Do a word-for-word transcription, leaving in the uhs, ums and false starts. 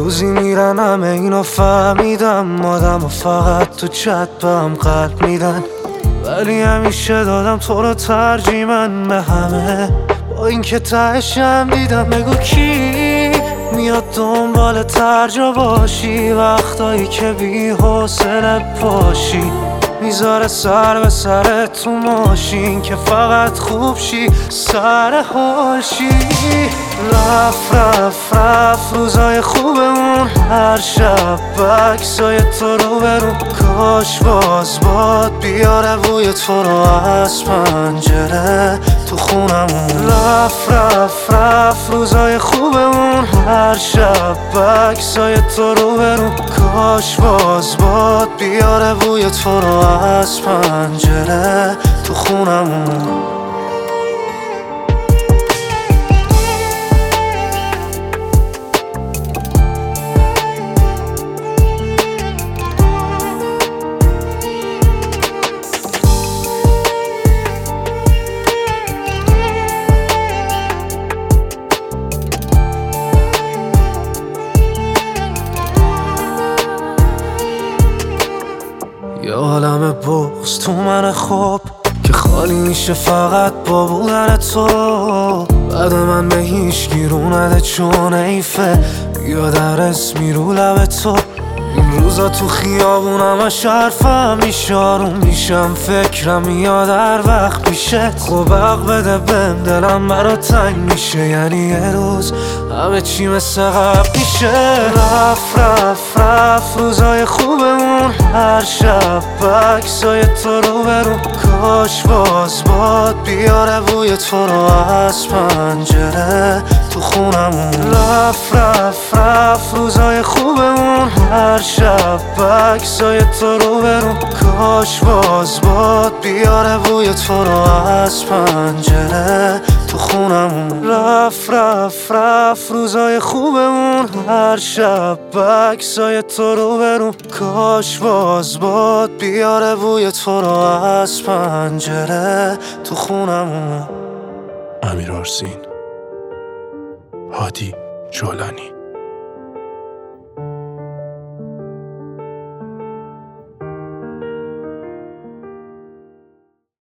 روزی میرن همه اینو فهمیدم، آدم و فقط تو چت به هم قلب میدن، ولی همیشه دادم تو رو ترجیح من به همه. با این که تهشم دیدم بگو کی میاد دنبال ترجا باشی، وقتایی که بی حوصله پاشی، میذاره سر به سر تو ماشین که فقط خوب شی سر حال شی. رفت رفت رفت روزای خوبمون، هر شب بکسای تو رو برون، کاش باز باد بیاره بوی تو رو از پنجره تو خونمون. رفت رفت رفت روزای خوبمون، هر شب بکسای تو رو برون، کاش باز باد بیاره بوی تو رو از پنجره تو خونمون. یه عالم بغض تو من خوب که خالی میشه فقط با بودن تو، بعد من به هیچ گیرو نده چون ایفه، بیا در اسمی رو لب تو. این روزا تو خیابونم همش حرفم میشه، آروم میشم فکرم میاد هر وقت میشه، خب حق بده بهم دلم برا تنگ میشه، یعنی یه روز همه چی مثل قبل میشه. رفت رفت رفت روزای خوبمون، هر شب بکسای تو رو برون، کاش باز باد بیاره بوی تو رو از پنجره تو خونمون. رفت رفت رفت روزای خوبمون، هر شب بکسای تو رو برون، کاش باز باد بیاره بوی تو رو از پنجره تو خونمون. رفت رفت رفت روزای خوبمون، هر شب بکسای تو رو برون، کاش باز باد بیاره بوی تو رو از پنجره تو خونمون. امیر آرسین، هادی جولانی.